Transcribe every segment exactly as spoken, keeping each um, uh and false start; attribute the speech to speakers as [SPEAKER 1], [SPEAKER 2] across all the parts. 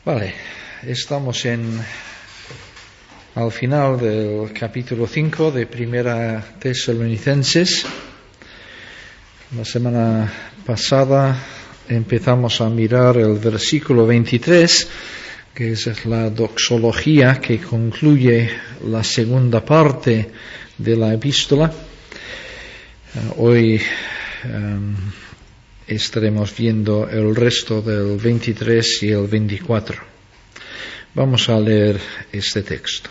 [SPEAKER 1] Vale, estamos en al final del capítulo cinco de Primera Tesalonicenses. La semana pasada empezamos a mirar el versículo veintitrés, que es la doxología que concluye la segunda parte de la epístola. Uh, hoy um, estaremos viendo el resto del veintitrés y el veinticuatro. Vamos a leer este texto.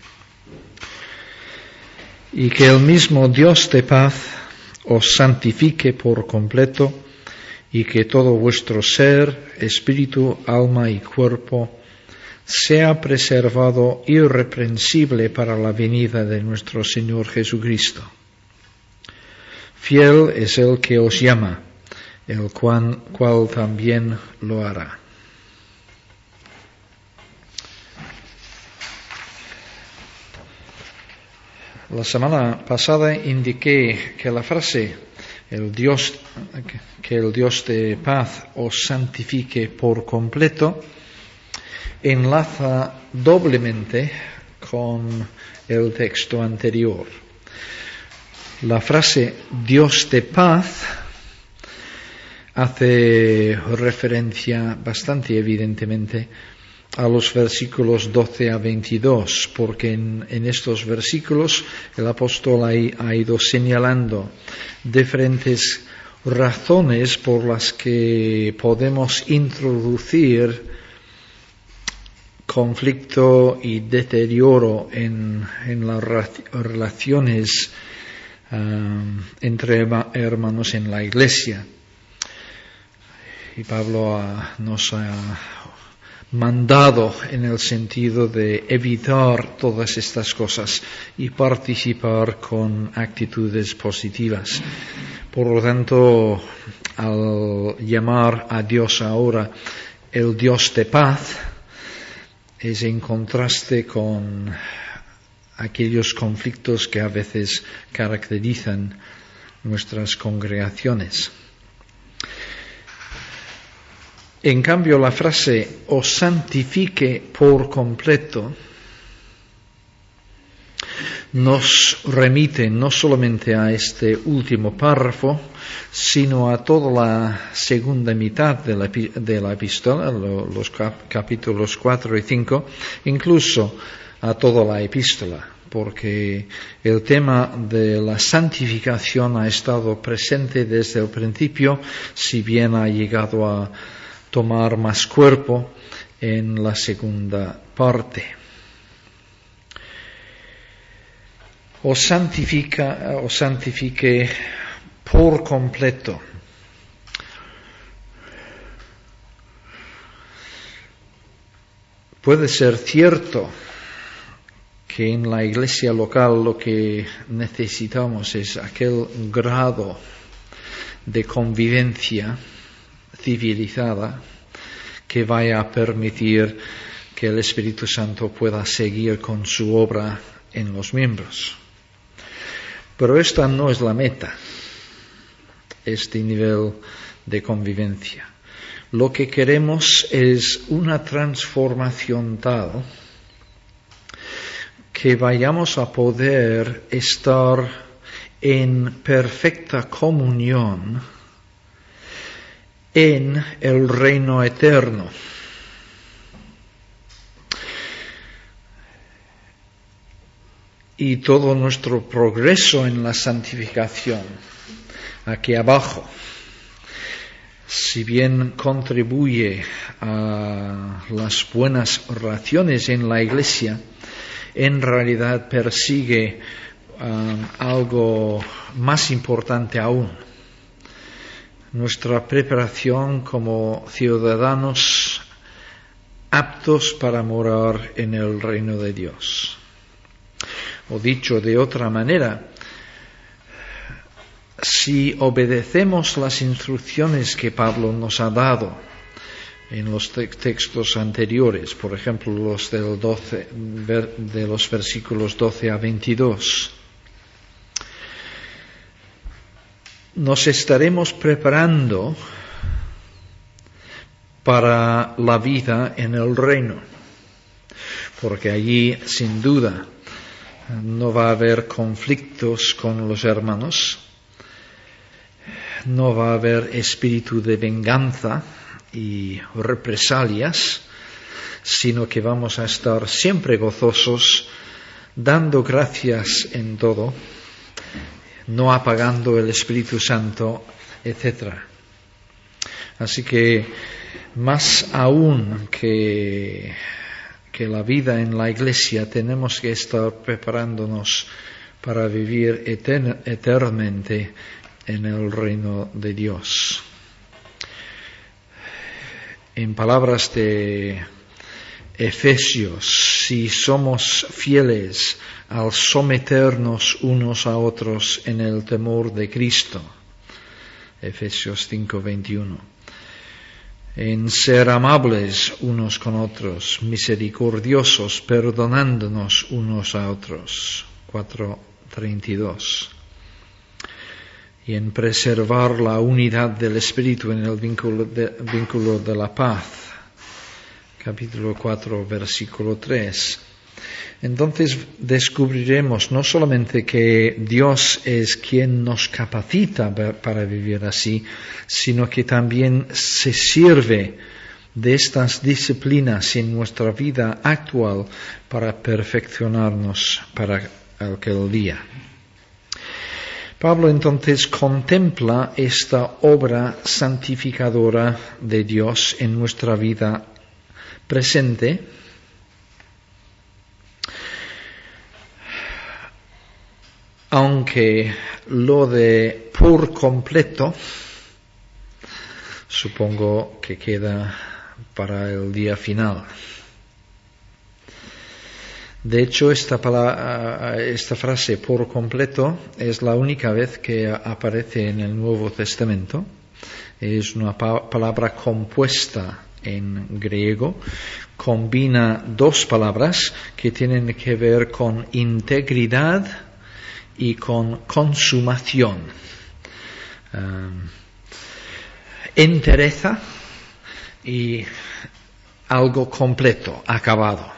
[SPEAKER 1] Y que el mismo Dios de paz os santifique por completo, y que todo vuestro ser, espíritu, alma y cuerpo sea preservado irreprensible para la venida de nuestro Señor Jesucristo. Fiel es el que os llama, el cual, cual también lo hará. La semana pasada indiqué que la frase el Dios, que el Dios de paz os santifique por completo enlaza doblemente con el texto anterior. La frase Dios de paz hace referencia bastante evidentemente a los versículos doce a veintidós, porque en, en estos versículos el apóstol ha, ha ido señalando diferentes razones por las que podemos introducir conflicto y deterioro en, en las relaciones um, entre hermanos en la iglesia. Y Pablo ha, nos ha mandado en el sentido de evitar todas estas cosas y participar con actitudes positivas. Por lo tanto, al llamar a Dios ahora el Dios de paz, es en contraste con aquellos conflictos que a veces caracterizan nuestras congregaciones. En cambio, la frase os santifique por completo nos remite no solamente a este último párrafo, sino a toda la segunda mitad de la, de la epístola, los cap, capítulos cuatro y cinco, incluso a toda la epístola, porque el tema de la santificación ha estado presente desde el principio, si bien ha llegado a tomar más cuerpo en la segunda parte. Os santifica, os santifique por completo. Puede ser cierto que en la iglesia local lo que necesitamos es aquel grado de convivencia civilizada que vaya a permitir que el Espíritu Santo pueda seguir con su obra en los miembros. Pero esta no es la meta, este nivel de convivencia. Lo que queremos es una transformación tal que vayamos a poder estar en perfecta comunión en el reino eterno. Y todo nuestro progreso en la santificación, aquí abajo, si bien contribuye a las buenas relaciones en la iglesia, en realidad persigue um, algo más importante aún: nuestra preparación como ciudadanos aptos para morar en el reino de Dios. O dicho de otra manera, si obedecemos las instrucciones que Pablo nos ha dado en los te- textos anteriores, por ejemplo los del doce, ver, de los versículos doce a veintidós, nos estaremos preparando para la vida en el reino, porque allí sin duda no va a haber conflictos con los hermanos, no va a haber espíritu de venganza y represalias, sino que vamos a estar siempre gozosos, dando gracias en todo, no apagando el Espíritu Santo, etcétera. Así que más aún que, que la vida en la iglesia, tenemos que estar preparándonos para vivir etern- eternamente en el reino de Dios. En palabras de Efesios, si somos fieles al someternos unos a otros en el temor de Cristo, Efesios cinco veintiuno, en ser amables unos con otros, misericordiosos, perdonándonos unos a otros, cuatro treinta y dos, y en preservar la unidad del Espíritu en el vínculo de, vínculo de la paz, capítulo cuatro, versículo tres. Entonces descubriremos no solamente que Dios es quien nos capacita para vivir así, sino que también se sirve de estas disciplinas en nuestra vida actual para perfeccionarnos para aquel día. Pablo entonces contempla esta obra santificadora de Dios en nuestra vida presente, aunque lo de por completo supongo que queda para el día final. De hecho, esta, palabra, esta frase por completo es la única vez que aparece en el Nuevo Testamento. Es una pa- palabra compuesta en griego, combina dos palabras que tienen que ver con integridad y con consumación. Um, entereza y algo completo, acabado.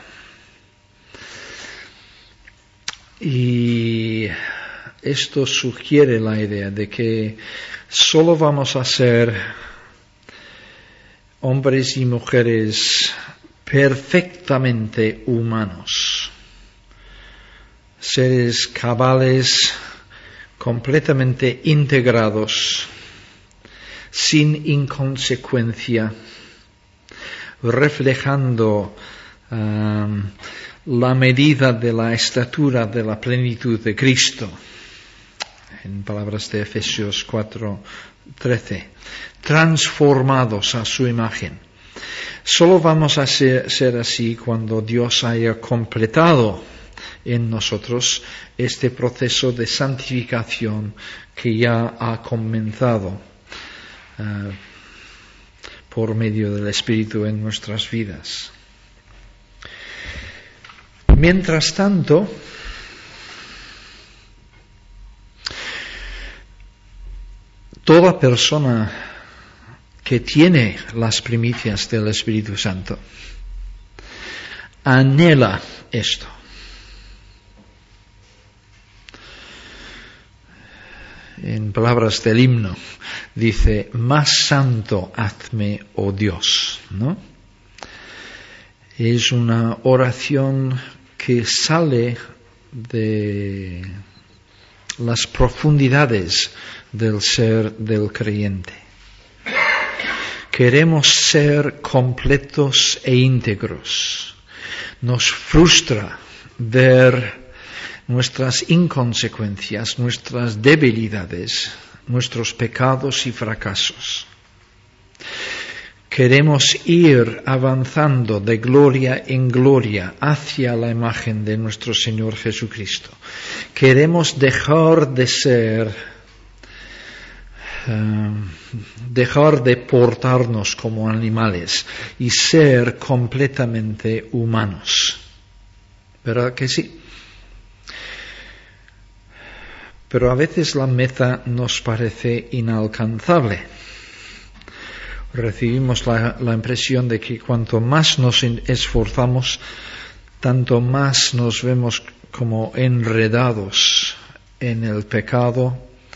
[SPEAKER 1] Y esto sugiere la idea de que solo vamos a ser hombres y mujeres perfectamente humanos, seres cabales, completamente integrados, sin inconsecuencia, reflejando um, la medida de la estatura de la plenitud de Cristo, en palabras de Efesios cuatro trece, transformados a su imagen. Solo vamos a ser, ser así cuando Dios haya completado en nosotros este proceso de santificación que ya ha comenzado uh, por medio del Espíritu en nuestras vidas. Mientras tanto, toda persona que tiene las primicias del Espíritu Santo anhela esto. En palabras del himno, dice, más santo hazme, oh Dios, ¿no? Es una oración que sale de las profundidades del ser del creyente. Queremos ser completos e íntegros. Nos frustra ver nuestras inconsecuencias, nuestras debilidades, nuestros pecados y fracasos. Queremos ir avanzando de gloria en gloria hacia la imagen de nuestro Señor Jesucristo. Queremos dejar de ser, uh, dejar de portarnos como animales y ser completamente humanos. ¿Verdad que sí? Pero a veces la meta nos parece inalcanzable. recibimos la, la impresión de que cuanto más nos esforzamos, tanto más nos vemos como enredados en el pecado,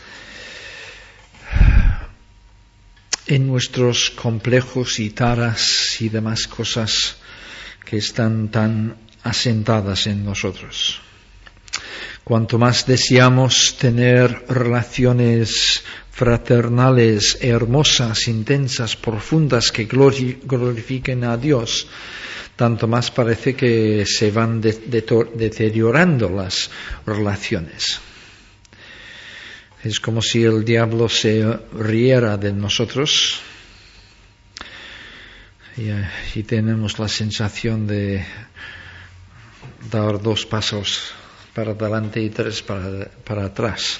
[SPEAKER 1] en nuestros complejos y taras y demás cosas que están tan asentadas en nosotros. Cuanto más deseamos tener relaciones fraternales, hermosas, intensas, profundas, que glorifiquen a Dios, tanto más parece que se van de, de, deteriorando las relaciones. Es como si el diablo se riera de nosotros y, y tenemos la sensación de dar dos pasos para adelante y tres para, para atrás.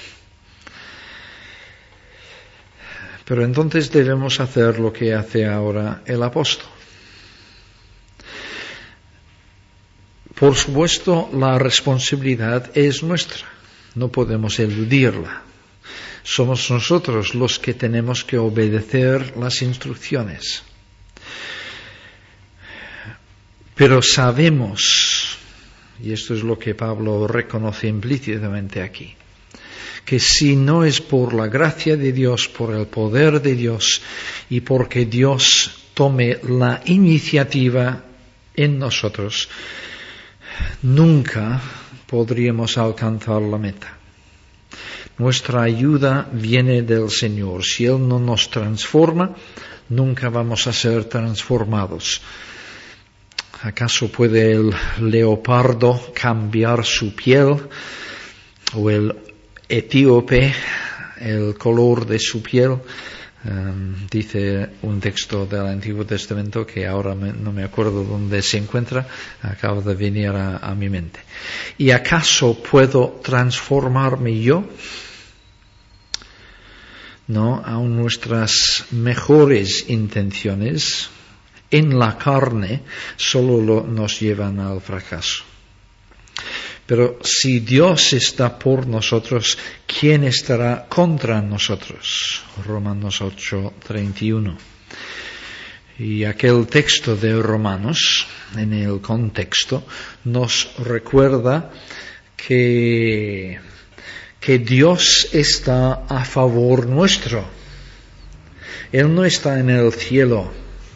[SPEAKER 1] Pero entonces debemos hacer lo que hace ahora el apóstol. Por supuesto, la responsabilidad es nuestra, no podemos eludirla. Somos nosotros los que tenemos que obedecer las instrucciones. Pero sabemos, y esto es lo que Pablo reconoce implícitamente aquí, que si no es por la gracia de Dios, por el poder de Dios y porque Dios tome la iniciativa en nosotros, nunca podríamos alcanzar la meta. Nuestra ayuda viene del Señor. Si Él no nos transforma, nunca vamos a ser transformados. ¿Acaso puede el leopardo cambiar su piel o el etíope el color de su piel? Um, dice un texto del Antiguo Testamento que ahora me, no me acuerdo dónde se encuentra, acaba de venir a, a mi mente. ¿Y acaso puedo transformarme yo? No, aun nuestras mejores intenciones en la carne solo lo, nos llevan al fracaso. Pero si Dios está por nosotros, ¿quién estará contra nosotros? Romanos ocho, treinta y uno. Y aquel texto de Romanos, en el contexto, nos recuerda que, que Dios está a favor nuestro. Él no está en el cielo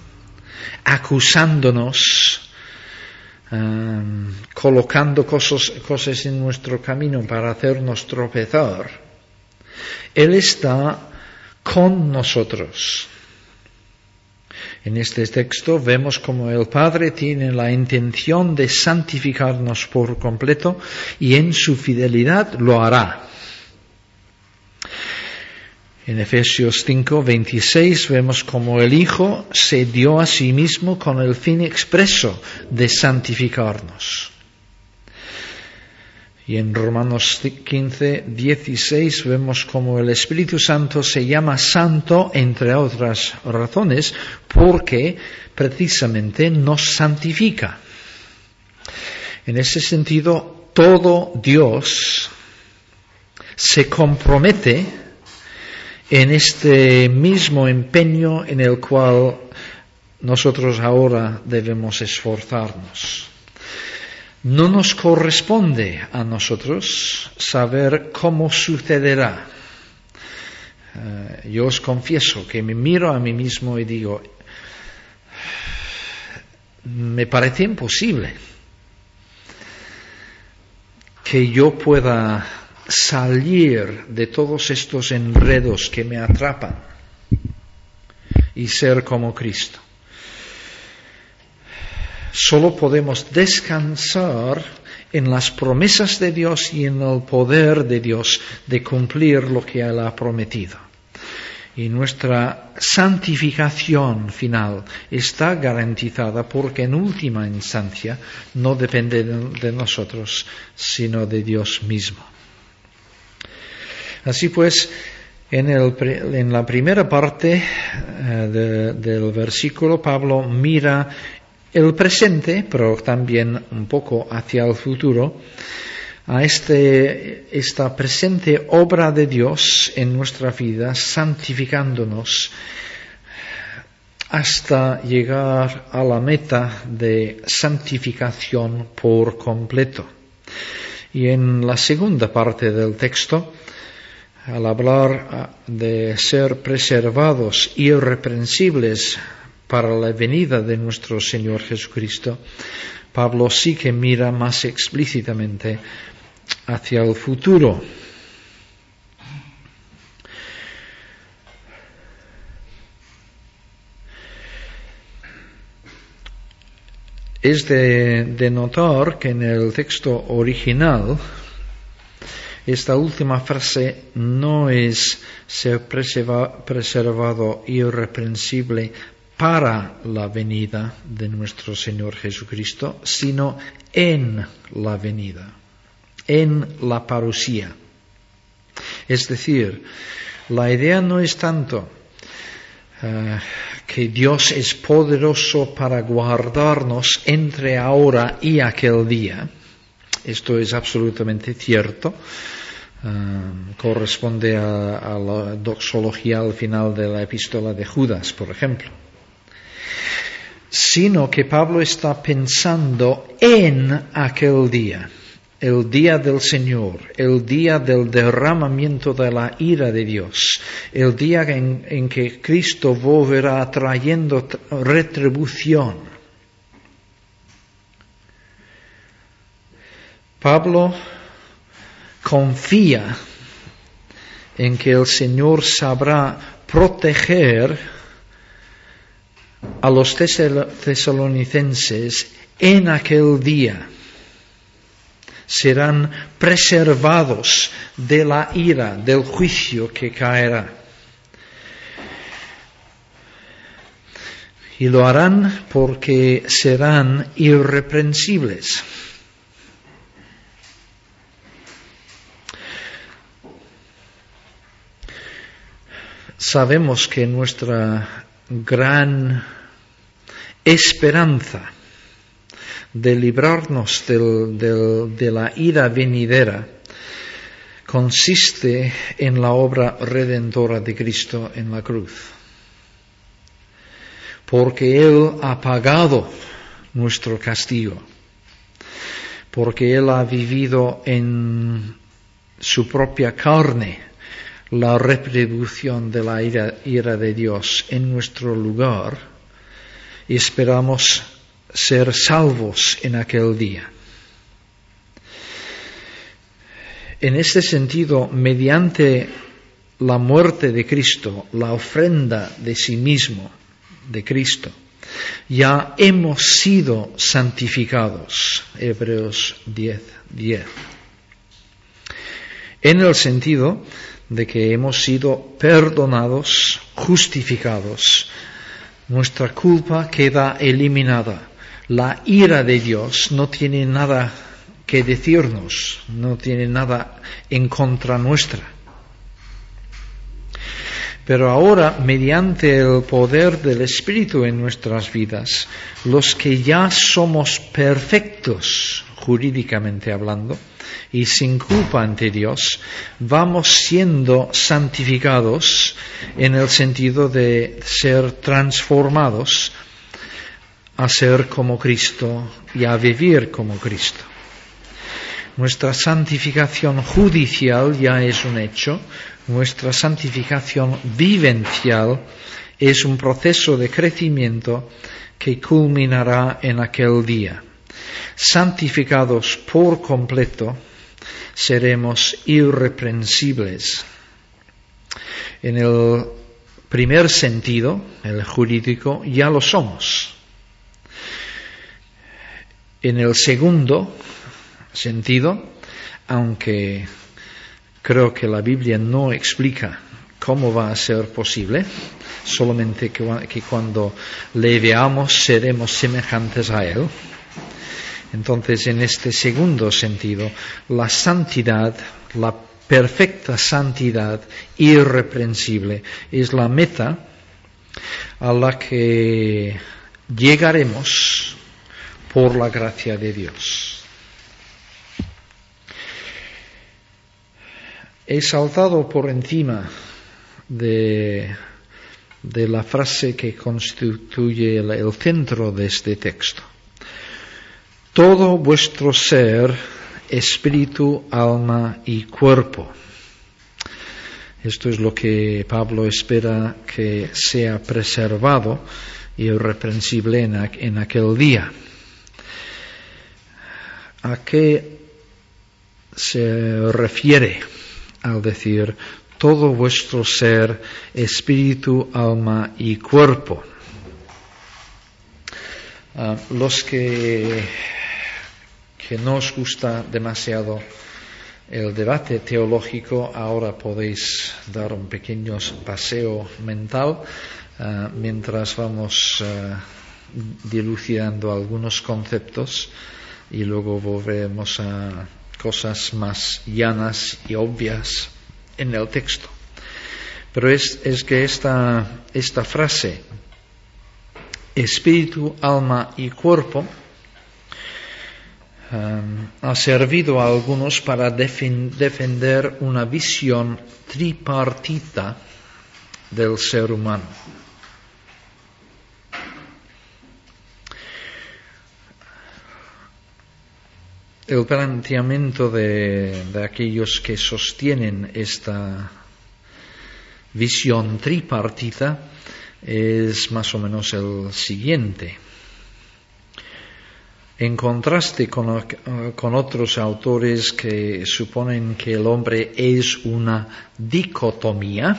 [SPEAKER 1] acusándonos, Um, colocando cosas, cosas en nuestro camino para hacernos tropezar. Él está con nosotros. En este texto vemos como el Padre tiene la intención de santificarnos por completo y en su fidelidad lo hará. En Efesios cinco, veintiséis vemos como el Hijo se dio a sí mismo con el fin expreso de santificarnos. Y en Romanos quince, dieciséis vemos como el Espíritu Santo se llama Santo, entre otras razones, porque precisamente nos santifica. En ese sentido, todo Dios se compromete en este mismo empeño en el cual nosotros ahora debemos esforzarnos. No nos corresponde a nosotros saber cómo sucederá. Uh, yo os confieso que me miro a mí mismo y digo, me parece imposible que yo pueda salir de todos estos enredos que me atrapan y ser como Cristo. Solo podemos descansar en las promesas de Dios y en el poder de Dios de cumplir lo que Él ha prometido. Y nuestra santificación final está garantizada porque en última instancia no depende de, de nosotros, sino de Dios mismo. Así pues, en, el, en la primera parte uh, de, del versículo, Pablo mira el presente, pero también un poco hacia el futuro, a este, esta presente obra de Dios en nuestra vida, santificándonos hasta llegar a la meta de santificación por completo. Y en la segunda parte del texto, al hablar de ser preservados irreprensibles para la venida de nuestro Señor Jesucristo, Pablo sí que mira más explícitamente hacia el futuro. Es de, de notar que en el texto original esta última frase no es ser preserva, preservado irreprensible para la venida de nuestro Señor Jesucristo, sino en la venida, en la parusía. Es decir, la idea no es tanto uh, que Dios es poderoso para guardarnos entre ahora y aquel día. Esto es absolutamente cierto. Uh, corresponde a, a la doxología al final de la epístola de Judas, por ejemplo. Sino que Pablo está pensando en aquel día, el día del Señor, el día del derramamiento de la ira de Dios, el día en, en que Cristo volverá trayendo retribución. Pablo confía en que el Señor sabrá proteger a los tesalonicenses en aquel día. Serán preservados de la ira, del juicio que caerá. Y lo harán porque serán irreprensibles. Sabemos que nuestra gran esperanza de librarnos del, del, de la ira venidera consiste en la obra redentora de Cristo en la cruz. Porque Él ha pagado nuestro castigo. Porque Él ha vivido en su propia carne la retribución de la ira, ira de Dios en nuestro lugar, y esperamos ser salvos en aquel día. En este sentido, mediante la muerte de Cristo, la ofrenda de sí mismo de Cristo, ya hemos sido santificados. Hebreos diez, diez. En el sentido de que hemos sido perdonados, justificados. Nuestra culpa queda eliminada. La ira de Dios no tiene nada que decirnos, no tiene nada en contra nuestra. Pero ahora, mediante el poder del Espíritu en nuestras vidas, los que ya somos perfectos, jurídicamente hablando, y sin culpa ante Dios, vamos siendo santificados en el sentido de ser transformados a ser como Cristo y a vivir como Cristo. Nuestra santificación judicial ya es un hecho, nuestra santificación vivencial es un proceso de crecimiento que culminará en aquel día. Santificados por completo, seremos irreprensibles. En el primer sentido, el jurídico, ya lo somos. En el segundo sentido, aunque creo que la Biblia no explica cómo va a ser posible, solamente que, que cuando le veamos seremos semejantes a Él. Entonces, en este segundo sentido, la santidad, la perfecta santidad irreprensible, es la meta a la que llegaremos por la gracia de Dios. He saltado por encima de de la frase que constituye el, el centro de este texto. Todo vuestro ser, espíritu, alma y cuerpo. Esto es lo que Pablo espera que sea preservado y irreprensible en, en aquel día. ¿A qué se refiere al decir todo vuestro ser, espíritu, alma y cuerpo? Uh, los que, que no os gusta demasiado el debate teológico, ahora podéis dar un pequeño paseo mental uh, mientras vamos uh, dilucidando algunos conceptos y luego volvemos a cosas más llanas y obvias en el texto. Pero es, es que esta, esta frase, espíritu, alma y cuerpo, um, ha servido a algunos para defen, defender una visión tripartita del ser humano. El planteamiento de, de aquellos que sostienen esta visión tripartita es más o menos el siguiente. En contraste con, con otros autores que suponen que el hombre es una dicotomía,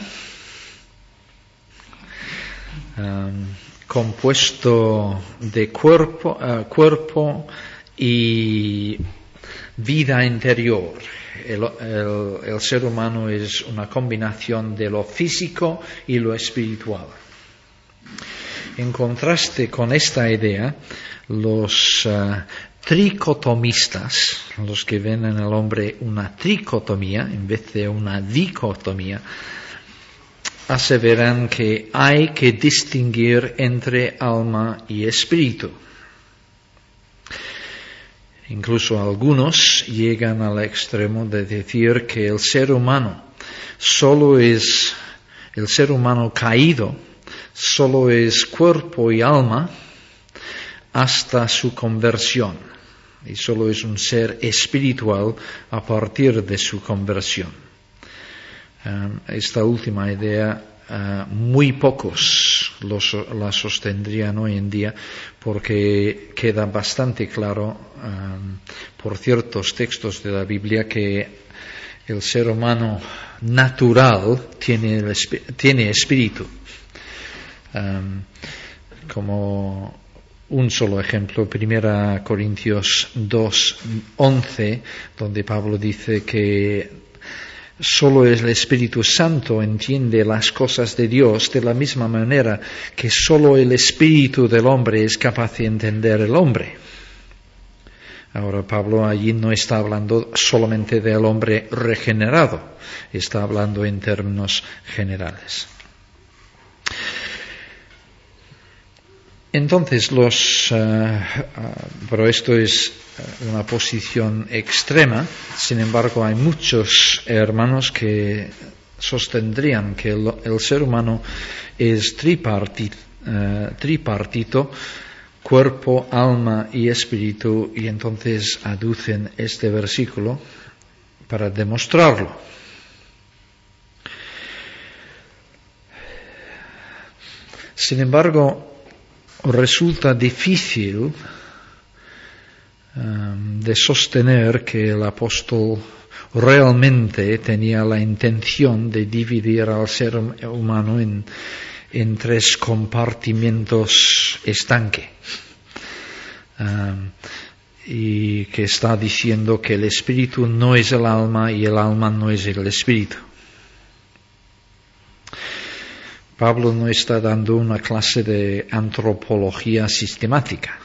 [SPEAKER 1] um, compuesto de cuerpo, uh, cuerpo y vida interior. El, el, el ser humano es una combinación de lo físico y lo espiritual. En contraste con esta idea, los uh, tricotomistas, los que ven en el hombre una tricotomía en vez de una dicotomía, aseveran que hay que distinguir entre alma y espíritu. Incluso algunos llegan al extremo de decir que el ser humano solo es, el ser humano caído, solo es cuerpo y alma hasta su conversión. Y solo es un ser espiritual a partir de su conversión. Um, esta última idea Uh, muy pocos los, la sostendrían hoy en día porque queda bastante claro um, por ciertos textos de la Biblia que el ser humano natural tiene, el, tiene espíritu. Um, como un solo ejemplo, primera Corintios dos once, donde Pablo dice que solo el Espíritu Santo entiende las cosas de Dios de la misma manera que solo el espíritu del hombre es capaz de entender el hombre. Ahora Pablo allí no está hablando solamente del hombre regenerado, está hablando en términos generales. Entonces, los, uh, uh, pero esto es una posición extrema. Sin embargo, hay muchos hermanos que sostendrían que el, el ser humano es tripartit, uh, tripartito, cuerpo, alma y espíritu, y entonces aducen este versículo para demostrarlo. Sin embargo, resulta difícil um, de sostener que el apóstol realmente tenía la intención de dividir al ser humano en, en tres compartimentos estanque. Um, y que está diciendo que el espíritu no es el alma y el alma no es el espíritu. Pablo no está dando una clase de antropología sistemática.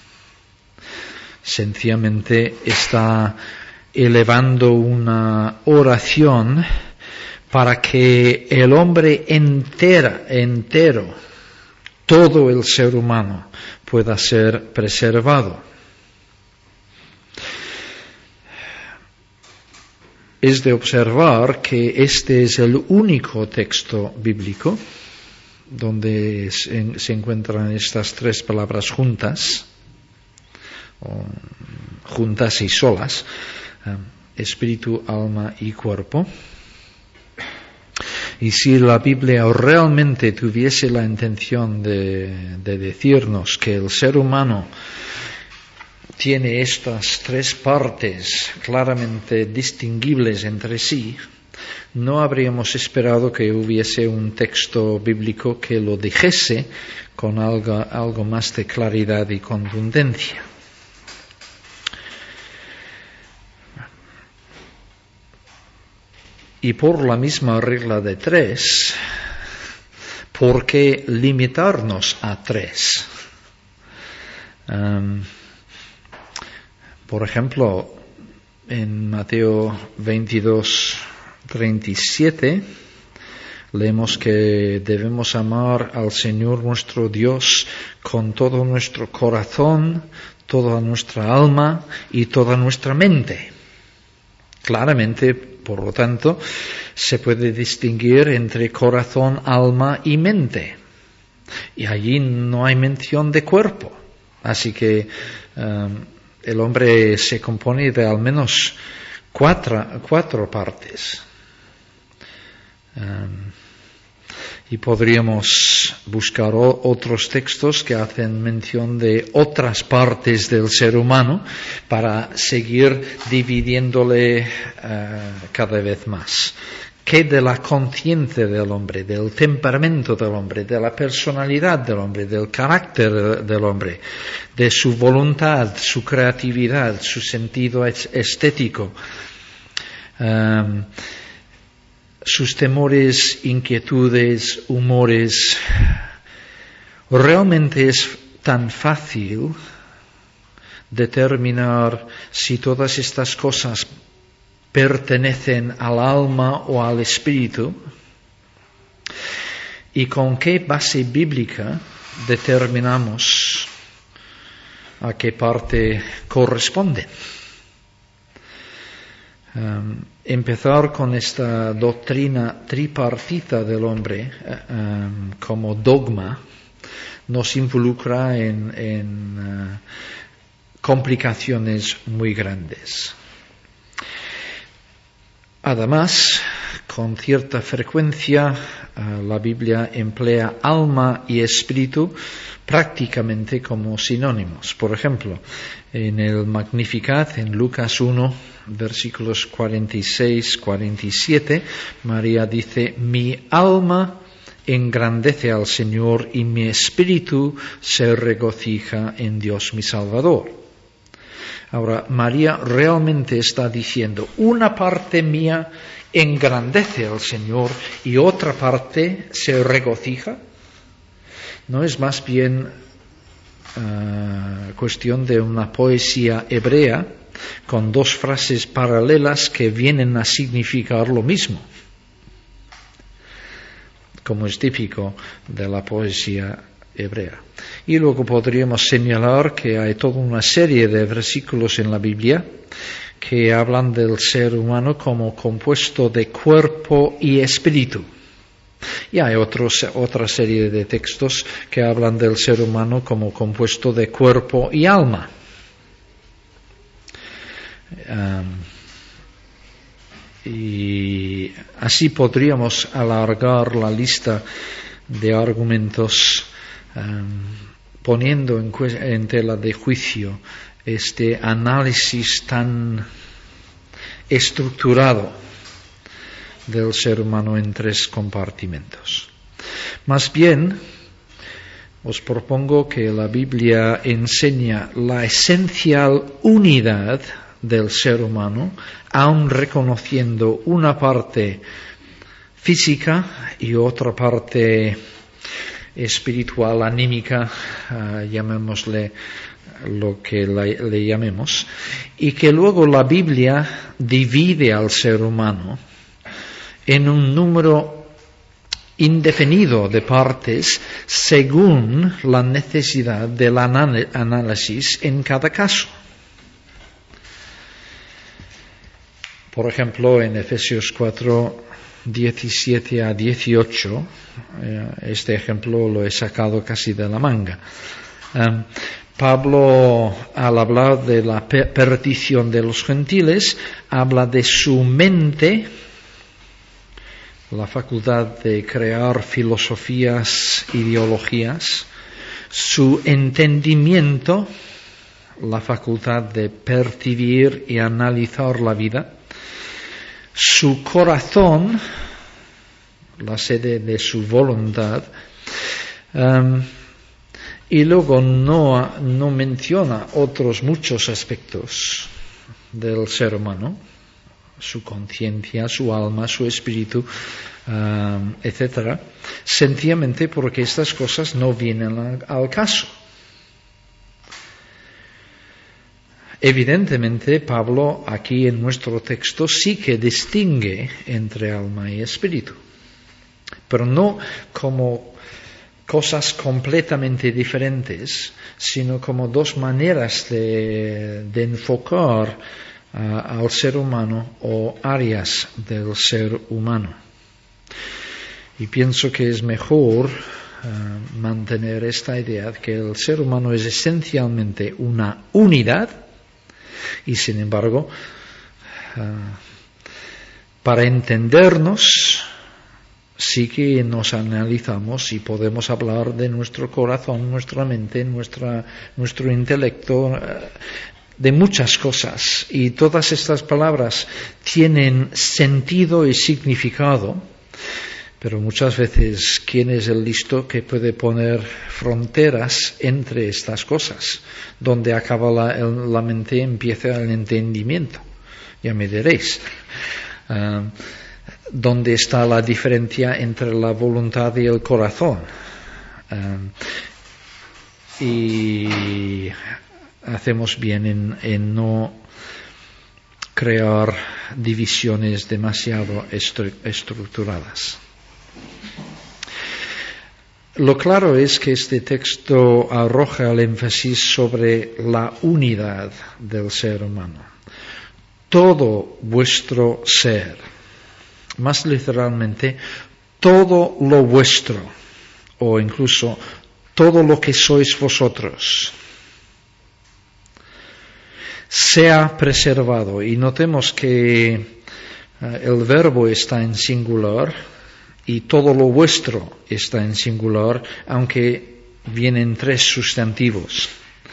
[SPEAKER 1] Sencillamente está elevando una oración para que el hombre entera, entero, todo el ser humano, pueda ser preservado. Es de observar que este es el único texto bíblico donde se, se encuentran estas tres palabras juntas, o juntas y solas, eh, espíritu, alma y cuerpo. Y si la Biblia realmente tuviese la intención de, de decirnos que el ser humano tiene estas tres partes claramente distinguibles entre sí, no habríamos esperado que hubiese un texto bíblico que lo dijese con algo, algo más de claridad y contundencia. Y por la misma regla de tres, ¿por qué limitarnos a tres? Um, por ejemplo, en Mateo veintidós, treinta y siete, leemos que debemos amar al Señor nuestro Dios con todo nuestro corazón, toda nuestra alma y toda nuestra mente. Claramente, por lo tanto, se puede distinguir entre corazón, alma y mente. Y allí no hay mención de cuerpo. Así que um, el hombre se compone de al menos cuatro, cuatro partes. Um, y podríamos buscar o, otros textos que hacen mención de otras partes del ser humano para seguir dividiéndole uh, cada vez más. ¿Qué de la conciencia del hombre, del temperamento del hombre, de la personalidad del hombre, del carácter del hombre, de su voluntad, su creatividad, su sentido estético? Um, sus temores, inquietudes, humores. Realmente es tan fácil determinar si todas estas cosas pertenecen al alma o al espíritu, y con qué base bíblica determinamos a qué parte corresponde. Um, empezar con esta doctrina tripartita del hombre um, como dogma nos involucra en, en uh, complicaciones muy grandes. Además, con cierta frecuencia uh, la Biblia emplea alma y espíritu prácticamente como sinónimos. Por ejemplo, en el Magnificat, en Lucas uno, versículos cuarenta y seis, cuarenta y siete, María dice: mi alma engrandece al Señor y mi espíritu se regocija en Dios mi Salvador. Ahora, María realmente está diciendo: una parte mía engrandece al Señor y otra parte se regocija. ¿No es más bien uh, cuestión de una poesía hebrea con dos frases paralelas que vienen a significar lo mismo, como es típico de la poesía hebrea? Y luego podríamos señalar que hay toda una serie de versículos en la Biblia que hablan del ser humano como compuesto de cuerpo y espíritu. Y hay otros, otra serie de textos que hablan del ser humano como compuesto de cuerpo y alma. Um, y así podríamos alargar la lista de argumentos um, poniendo en, en tela de juicio este análisis tan estructurado del ser humano en tres compartimentos. Más bien, os propongo que la Biblia enseña la esencial unidad del ser humano, aun reconociendo una parte física y otra parte espiritual, anímica, uh, llamémosle lo que la, le llamemos, y que luego la Biblia divide al ser humano en un número indefinido de partes según la necesidad del anal- análisis en cada caso. Por ejemplo, en Efesios cuatro diecisiete a dieciocho, eh, este ejemplo lo he sacado casi de la manga. Um, Pablo, al hablar de la per- perdición de los gentiles, habla de su mente, la facultad de crear filosofías, ideologías, su entendimiento, la facultad de percibir y analizar la vida, su corazón, la sede de su voluntad, um, y luego no, no menciona otros muchos aspectos del ser humano, su conciencia, su alma, su espíritu, um, etcétera, sencillamente porque estas cosas no vienen al, al caso. Evidentemente, Pablo aquí en nuestro texto sí que distingue entre alma y espíritu, pero no como cosas completamente diferentes, sino como dos maneras de, de enfocar uh, al ser humano o áreas del ser humano. Y pienso que es mejor uh, mantener esta idea de que el ser humano es esencialmente una unidad. Y sin embargo, uh, para entendernos, sí que nos analizamos y podemos hablar de nuestro corazón, nuestra mente, nuestra, nuestro intelecto, uh, de muchas cosas. Y todas estas palabras tienen sentido y significado, pero muchas veces, ¿quién es el listo que puede poner fronteras entre estas cosas? Donde acaba la, el, la mente, empieza el entendimiento. Ya me diréis. Uh, ¿Dónde está la diferencia entre la voluntad y el corazón? Uh, y hacemos bien en, en no crear divisiones demasiado estru- estructuradas. Lo claro es que este texto arroja el énfasis sobre la unidad del ser humano. Todo vuestro ser, más literalmente, todo lo vuestro, o incluso todo lo que sois vosotros, sea preservado. Y notemos que uh, el verbo está en singular, y todo lo vuestro está en singular, aunque vienen tres sustantivos.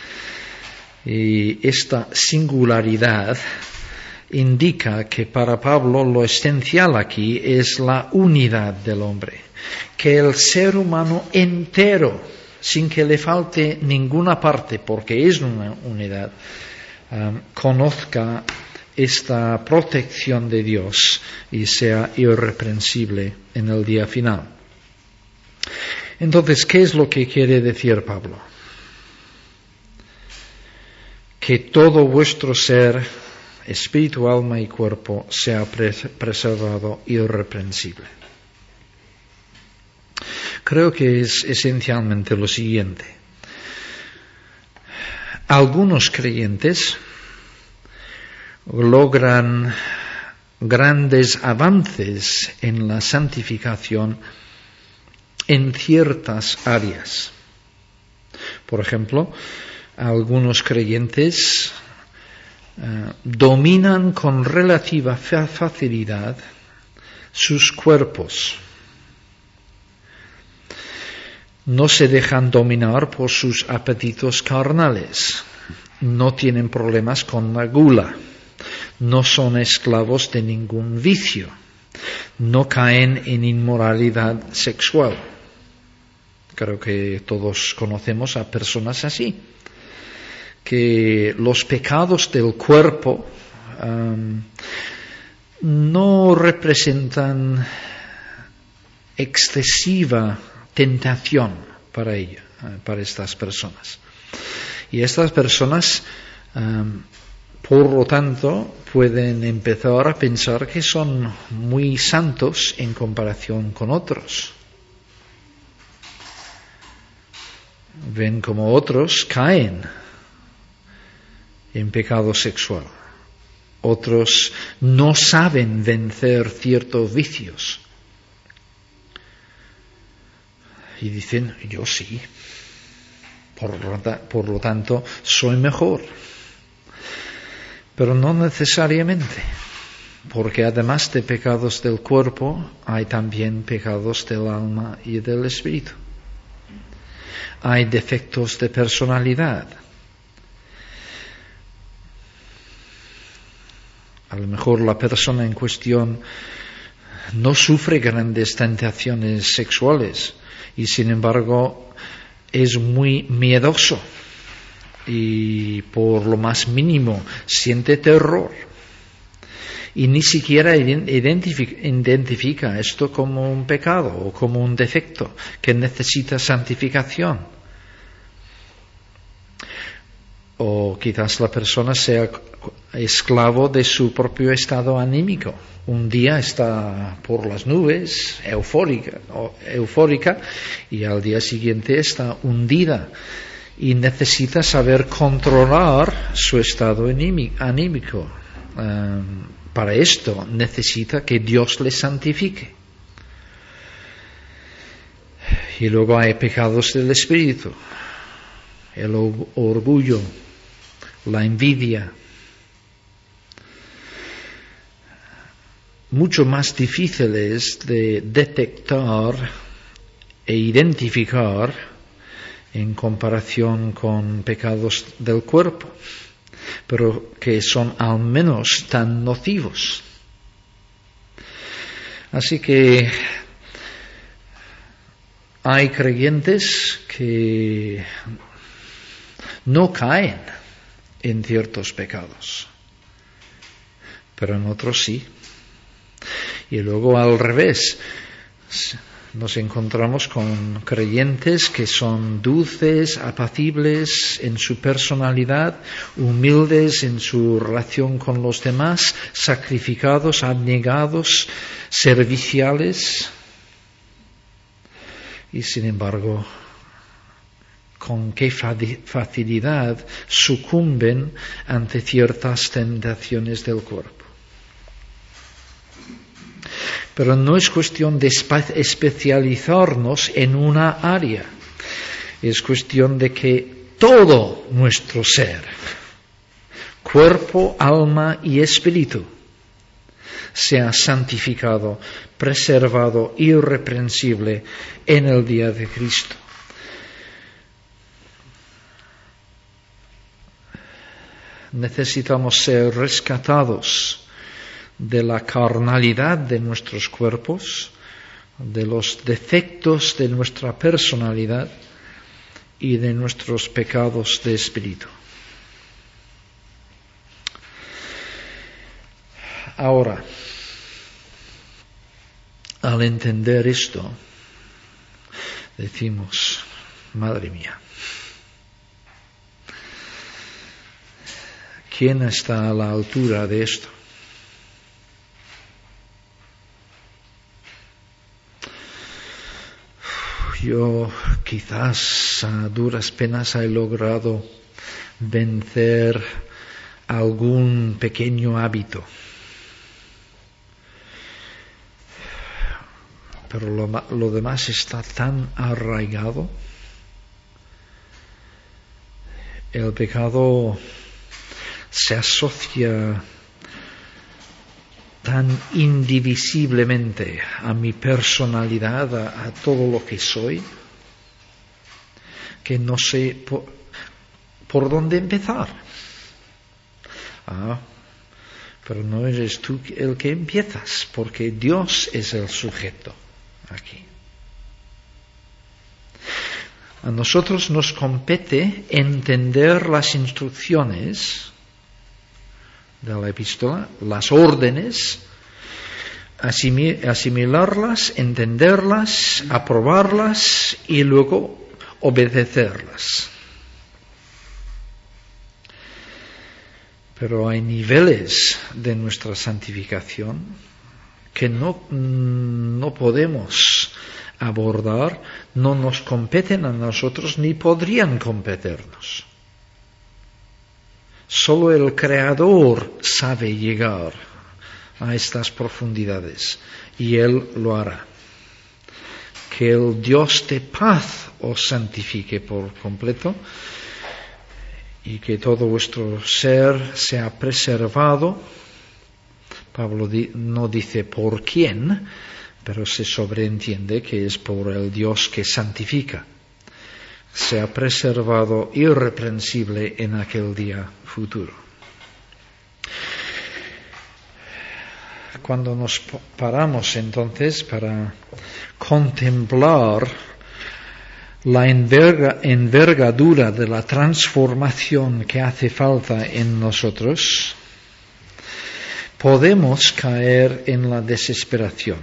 [SPEAKER 1] Y esta singularidad indica que para Pablo lo esencial aquí es la unidad del hombre, que el ser humano entero, sin que le falte ninguna parte, porque es una unidad, um, conozca esta protección de Dios y sea irreprensible en el día final. Entonces, ¿qué es lo que quiere decir Pablo? Que todo vuestro ser, espíritu, alma y cuerpo, sea pres- preservado irreprensible. Creo que es esencialmente lo siguiente. Algunos creyentes logran grandes avances en la santificación en ciertas áreas. Por ejemplo, algunos creyentes uh, dominan con relativa fa- facilidad sus cuerpos. No se dejan dominar por sus apetitos carnales. No tienen problemas con la gula. No son esclavos de ningún vicio, no caen en inmoralidad sexual. Creo que todos conocemos a personas así, que los pecados del cuerpo um, no representan excesiva tentación para ella, para estas personas. Y estas personas um, por lo tanto, pueden empezar a pensar que son muy santos en comparación con otros. Ven como otros caen en pecado sexual. Otros no saben vencer ciertos vicios. Y dicen, yo sí. Por, por lo tanto, soy mejor. Pero no necesariamente. Porque además de pecados del cuerpo, hay también pecados del alma y del espíritu. Hay defectos de personalidad. A lo mejor la persona en cuestión no sufre grandes tentaciones sexuales y sin embargo es muy miedoso y por lo más mínimo siente terror y ni siquiera identifica, identifica esto como un pecado o como un defecto que necesita santificación. O quizás la persona sea esclavo de su propio estado anímico. Un día está por las nubes, eufórica, eufórica, y al día siguiente está hundida y necesita saber controlar su estado anímico. Um, para esto necesita que Dios le santifique. Y luego hay pecados del espíritu, el orgullo, la envidia, mucho más difíciles de detectar e identificar en comparación con pecados del cuerpo, pero que son al menos tan nocivos. Así que hay creyentes que no caen en ciertos pecados, pero en otros sí. Y luego al revés, nos encontramos con creyentes que son dulces, apacibles en su personalidad, humildes en su relación con los demás, sacrificados, abnegados, serviciales, y sin embargo, con qué facilidad sucumben ante ciertas tentaciones del cuerpo. Pero no es cuestión de especializarnos en una área, es cuestión de que todo nuestro ser, cuerpo, alma y espíritu, sea santificado, preservado, irreprensible en el día de Cristo. Necesitamos ser rescatados de la carnalidad de nuestros cuerpos, de los defectos de nuestra personalidad y de nuestros pecados de espíritu. Ahora, al entender esto, decimos, madre mía, ¿quién está a la altura de esto? Yo quizás a duras penas he logrado vencer algún pequeño hábito, pero lo, lo demás está tan arraigado. El pecado se asocia tan indivisiblemente a mi personalidad, a, a todo lo que soy, que no sé por, por dónde empezar. Ah, pero no eres tú el que empiezas, porque Dios es el sujeto aquí. A nosotros nos compete entender las instrucciones de la epístola, las órdenes, asimilarlas, entenderlas, aprobarlas y luego obedecerlas. Pero hay niveles de nuestra santificación que no, no podemos abordar, no nos competen a nosotros ni podrían competirnos. Solo el Creador sabe llegar a estas profundidades y Él lo hará. Que el Dios de paz os santifique por completo y que todo vuestro ser sea preservado. Pablo di- no dice por quién, pero se sobreentiende que es por el Dios que santifica. Sea preservado irreprensible en aquel día futuro. Cuando nos paramos entonces para contemplar la enverga, envergadura de la transformación que hace falta en nosotros, podemos caer en la desesperación.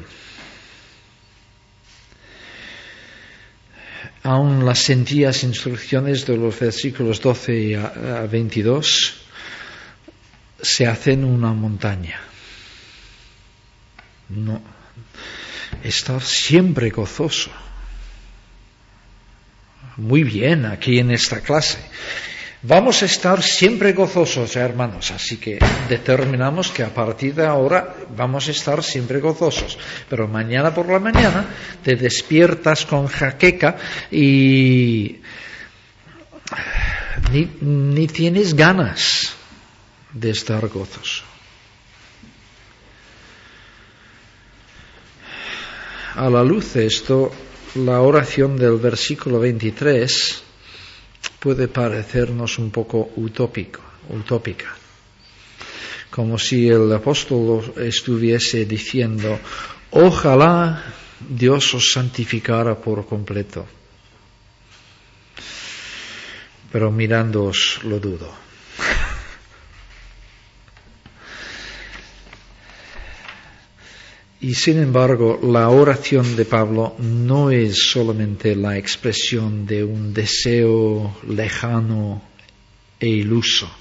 [SPEAKER 1] Aún las sencillas instrucciones de los versículos doce a veintidós se hacen una montaña. No, estar siempre gozoso. Muy bien, aquí en esta clase. Vamos a estar siempre gozosos, hermanos, así que determinamos que a partir de ahora vamos a estar siempre gozosos. Pero mañana por la mañana te despiertas con jaqueca y ni, ni tienes ganas de estar gozoso. A la luz de esto, la oración del versículo veintitrés puede parecernos un poco utópico, utópica, como si el apóstol estuviese diciendo: ojalá Dios os santificara por completo. Pero mirándoos lo dudo. Y sin embargo, la oración de Pablo no es solamente la expresión de un deseo lejano e iluso.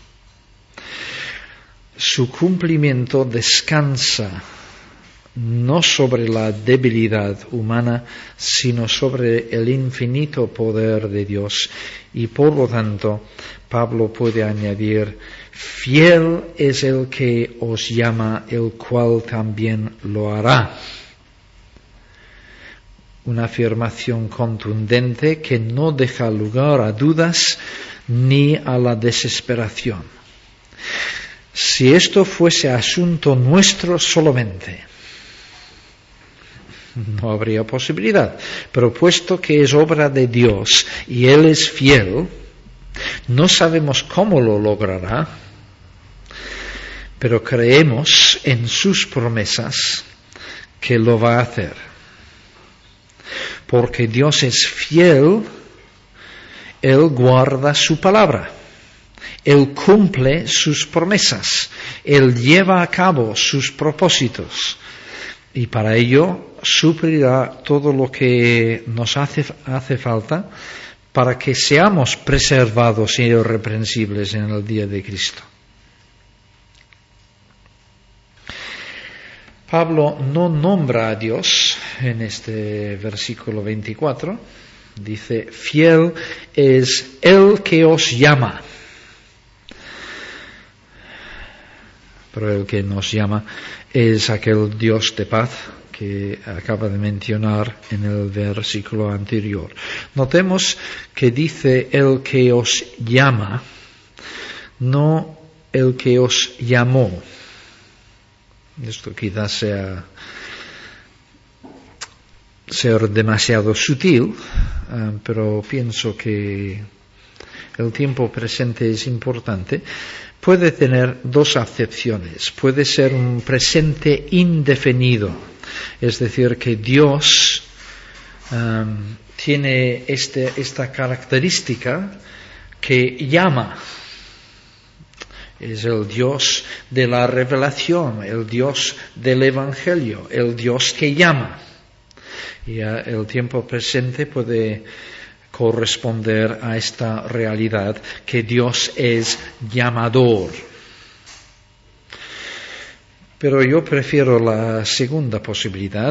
[SPEAKER 1] Su cumplimiento descansa no sobre la debilidad humana, sino sobre el infinito poder de Dios. Y por lo tanto, Pablo puede añadir: fiel es el que os llama, el cual también lo hará. Una afirmación contundente que no deja lugar a dudas ni a la desesperación. Si esto fuese asunto nuestro solamente, no habría posibilidad. Pero puesto que es obra de Dios y Él es fiel, no sabemos cómo lo logrará, pero creemos en sus promesas que lo va a hacer. Porque Dios es fiel, Él guarda su palabra, Él cumple sus promesas, Él lleva a cabo sus propósitos. Y para ello suplirá todo lo que nos hace, hace falta para que seamos preservados e irreprensibles en el día de Cristo. Pablo no nombra a Dios en este versículo veinticuatro. Dice: fiel es el que os llama. Pero el que nos llama es aquel Dios de paz que acaba de mencionar en el versículo anterior. Notemos que dice el que os llama, no el que os llamó. Esto quizás sea ser demasiado sutil, uh, pero pienso que el tiempo presente es importante. Puede tener dos acepciones. Puede ser un presente indefinido, es decir, que Dios um, tiene este, esta característica que llama. Es el Dios de la revelación, el Dios del Evangelio, el Dios que llama. Y uh, el tiempo presente puede corresponder a esta realidad, que Dios es llamador. Pero yo prefiero la segunda posibilidad,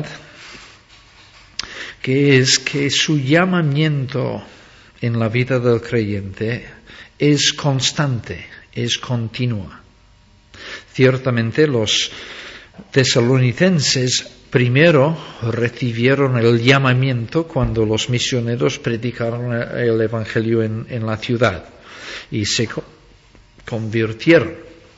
[SPEAKER 1] que es que su llamamiento en la vida del creyente es constante, es continua. Ciertamente los tesalonicenses primero recibieron el llamamiento cuando los misioneros predicaron el Evangelio en, en la ciudad y se co- convirtieron.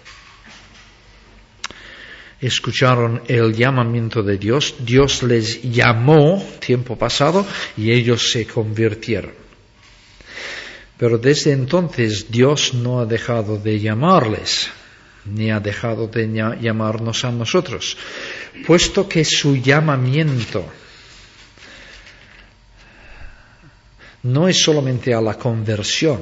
[SPEAKER 1] Escucharon el llamamiento de Dios, Dios les llamó tiempo pasado y ellos se convirtieron. Pero desde entonces Dios no ha dejado de llamarles, ni ha dejado de llamarnos a nosotros, puesto que su llamamiento no es solamente a la conversión,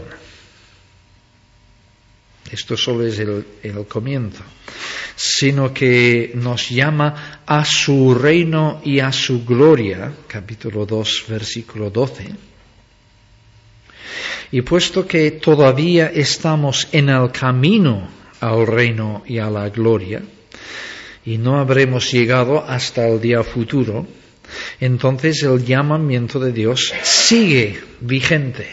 [SPEAKER 1] esto solo es el, el comienzo, sino que nos llama a su reino y a su gloria, capítulo dos, versículo doce. Y puesto que todavía estamos en el camino al reino y a la gloria, y no habremos llegado hasta el día futuro, entonces el llamamiento de Dios sigue vigente.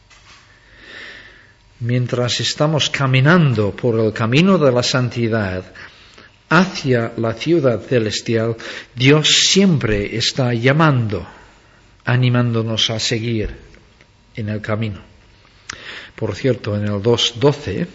[SPEAKER 1] Mientras estamos caminando por el camino de la santidad hacia la ciudad celestial, Dios siempre está llamando, animándonos a seguir en el camino. Por cierto, en el dos doce,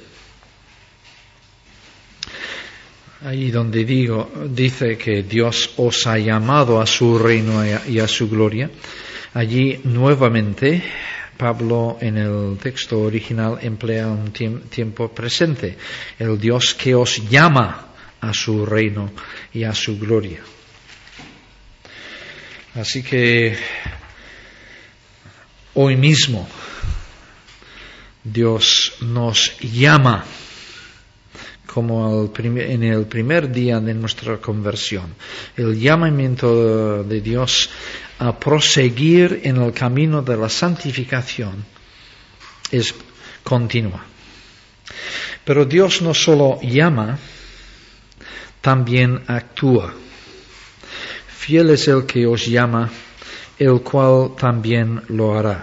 [SPEAKER 1] ahí donde digo, dice que Dios os ha llamado a su reino y a su gloria, allí nuevamente Pablo en el texto original emplea un tiempo presente, el Dios que os llama a su reino y a su gloria. Así que hoy mismo Dios nos llama como el primer, en el primer día de nuestra conversión. El llamamiento de Dios a proseguir en el camino de la santificación es continua. Pero Dios no solo llama, también actúa. Fiel es el que os llama, el cual también lo hará.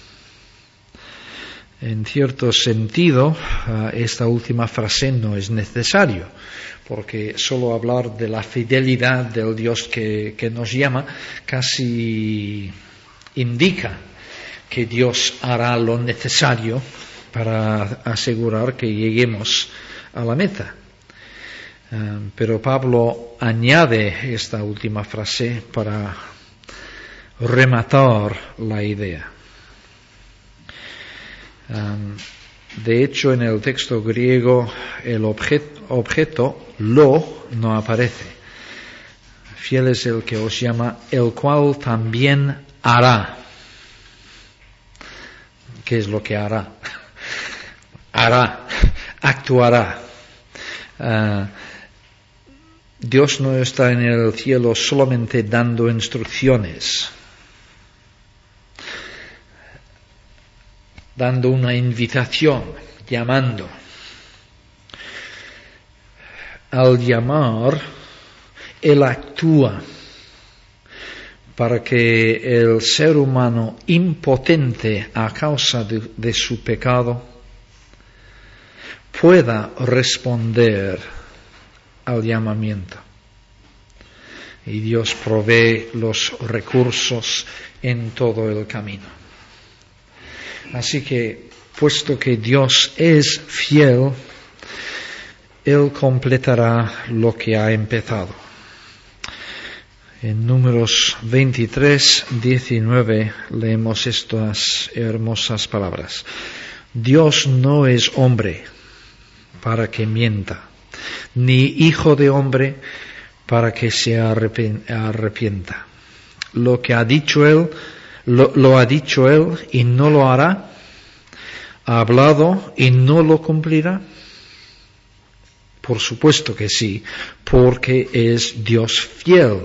[SPEAKER 1] En cierto sentido, esta última frase no es necesario, porque solo hablar de la fidelidad del Dios que, que nos llama casi indica que Dios hará lo necesario para asegurar que lleguemos a la meta. Um, pero Pablo añade esta última frase para rematar la idea. Um, de hecho, en el texto griego el objeto, objeto lo no aparece. Fiel es el que os llama, el cual también hará. ¿Qué es lo que hará? Hará, actuará. Uh, Dios no está en el cielo solamente dando instrucciones, dando una invitación, llamando. Al llamar, Él actúa para que el ser humano impotente a causa de, de su pecado pueda responder al llamamiento. Y Dios provee los recursos en todo el camino. Así que, puesto que Dios es fiel, Él completará lo que ha empezado. En Números veintitrés, diecinueve leemos estas hermosas palabras. Dios no es hombre para que mienta, ni hijo de hombre para que se arrepienta. Lo que ha dicho Él, lo, lo ha dicho Él y no lo hará. ¿Ha hablado y no lo cumplirá? Por supuesto que sí, porque es Dios fiel.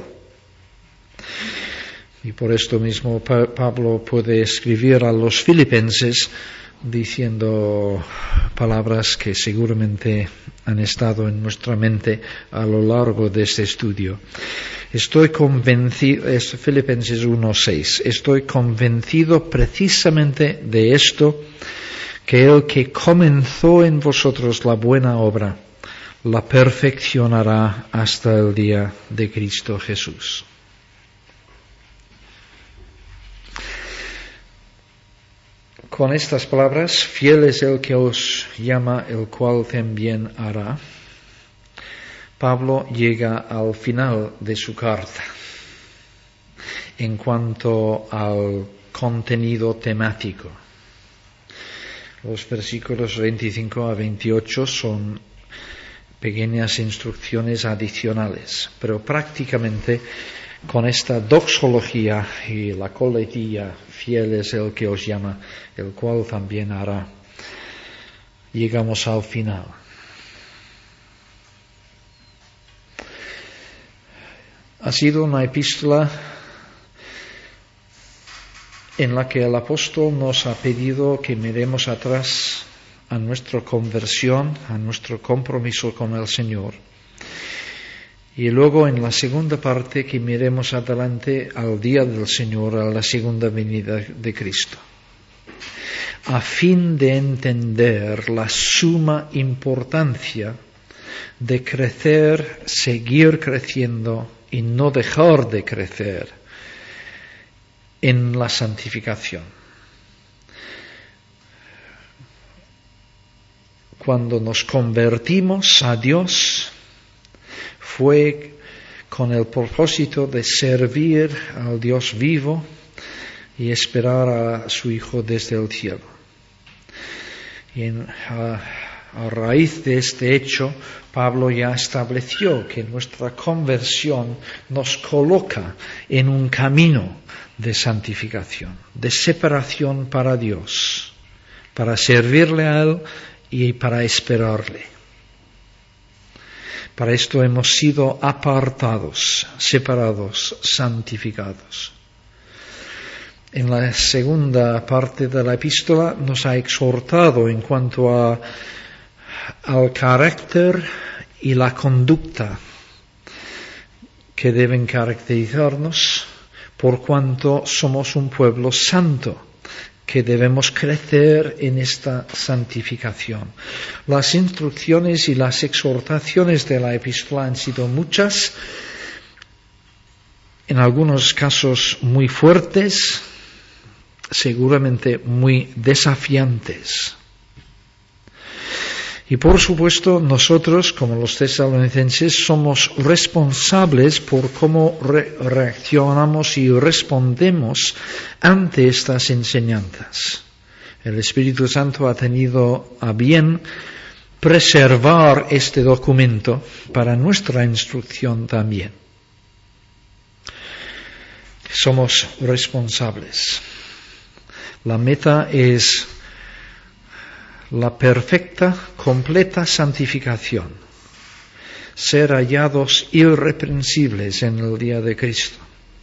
[SPEAKER 1] Y por esto mismo Pablo puede escribir a los filipenses diciendo palabras que seguramente han estado en nuestra mente a lo largo de este estudio. Estoy convencido, es Filipenses uno seis, estoy convencido precisamente de esto, que el que comenzó en vosotros la buena obra, la perfeccionará hasta el día de Cristo Jesús. Con estas palabras, fiel es el que os llama, el cual también hará. Pablo llega al final de su carta en cuanto al contenido temático. Los versículos veinticinco a veintiocho son pequeñas instrucciones adicionales, pero prácticamente con esta doxología y la coletilla, fiel es el que os llama, el cual también hará, llegamos al final. Ha sido una epístola en la que el apóstol nos ha pedido que miremos atrás a nuestra conversión, a nuestro compromiso con el Señor. Y luego en la segunda parte que miremos adelante al día del Señor, a la segunda venida de Cristo, a fin de entender la suma importancia de crecer, seguir creciendo y no dejar de crecer en la santificación. Cuando nos convertimos a Dios, fue con el propósito de servir al Dios vivo y esperar a su Hijo desde el cielo. Y en, a, a raíz de este hecho, Pablo ya estableció que nuestra conversión nos coloca en un camino de santificación, de separación para Dios, para servirle a Él y para esperarle. Para esto hemos sido apartados, separados, santificados. En la segunda parte de la epístola nos ha exhortado en cuanto a, al carácter y la conducta que deben caracterizarnos, por cuanto somos un pueblo santo, que debemos crecer en esta santificación. Las instrucciones y las exhortaciones de la epístola han sido muchas, en algunos casos muy fuertes, seguramente muy desafiantes. Y por supuesto, nosotros, como los tesalonicenses, somos responsables por cómo re- reaccionamos y respondemos ante estas enseñanzas. El Espíritu Santo ha tenido a bien preservar este documento para nuestra instrucción también. Somos responsables. La meta es la perfecta, completa santificación, ser hallados irreprensibles en el día de Cristo.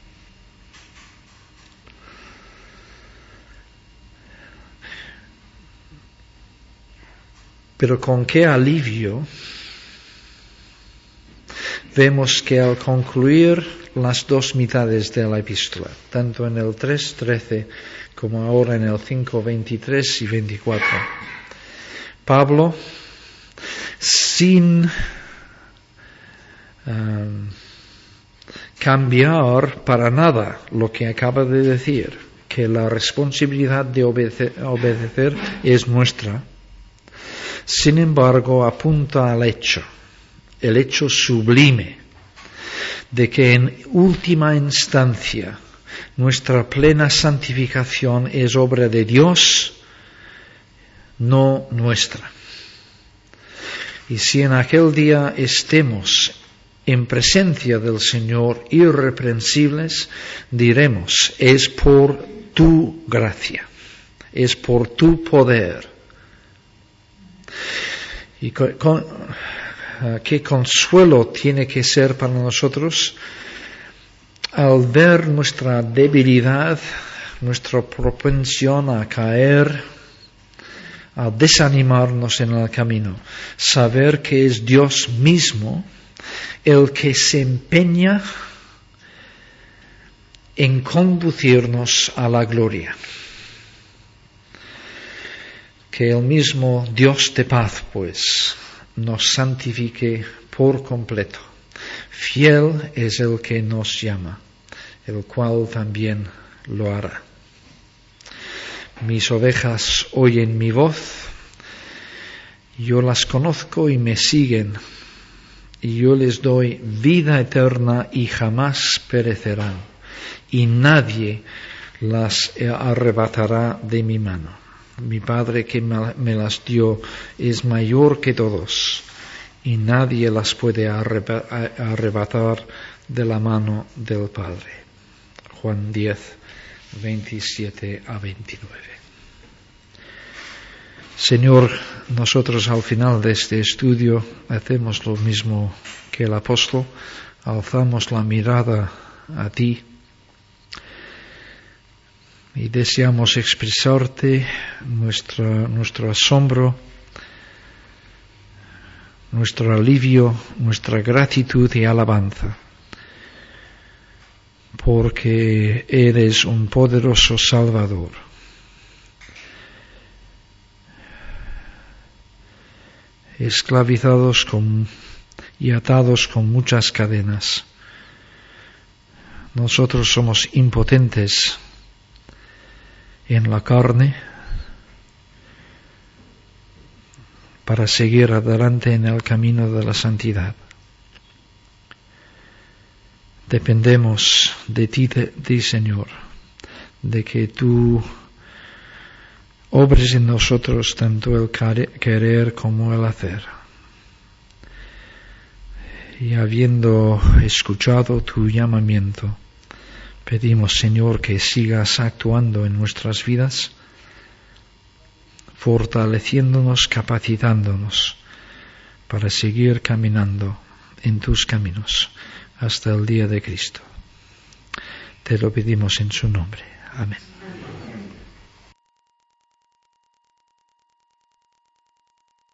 [SPEAKER 1] Pero con qué alivio vemos que al concluir las dos mitades de la epístola, tanto en el tres trece como ahora en el cinco veintitrés y veinticuatro, Pablo, sin um, cambiar para nada lo que acaba de decir, que la responsabilidad de obedecer, obedecer es nuestra, sin embargo apunta al hecho, el hecho sublime, de que en última instancia nuestra plena santificación es obra de Dios, no nuestra. Y si en aquel día estemos en presencia del Señor irreprensibles, diremos, es por tu gracia, es por tu poder. Y con, con, qué consuelo tiene que ser para nosotros al ver nuestra debilidad, nuestra propensión a caer, a desanimarnos en el camino, saber que es Dios mismo el que se empeña en conducirnos a la gloria. Que el mismo Dios de paz, pues, nos santifique por completo. Fiel es el que nos llama, el cual también lo hará. Mis ovejas oyen mi voz, yo las conozco y me siguen, y yo les doy vida eterna y jamás perecerán, y nadie las arrebatará de mi mano. Mi Padre que me las dio es mayor que todos, y nadie las puede arrebatar de la mano del Padre. Juan diez, veintisiete a veintinueve. Señor, nosotros al final de este estudio hacemos lo mismo que el apóstol, alzamos la mirada a ti y deseamos expresarte nuestra, nuestro asombro, nuestro alivio, nuestra gratitud y alabanza, porque eres un poderoso Salvador. Esclavizados con, y atados con muchas cadenas, nosotros somos impotentes en la carne para seguir adelante en el camino de la santidad. Dependemos de ti, de ti, Señor, de que tú obres en nosotros tanto el querer como el hacer. Y habiendo escuchado tu llamamiento, pedimos, Señor, que sigas actuando en nuestras vidas, fortaleciéndonos, capacitándonos para seguir caminando en tus caminos hasta el día de Cristo. Te lo pedimos en su nombre. Amén.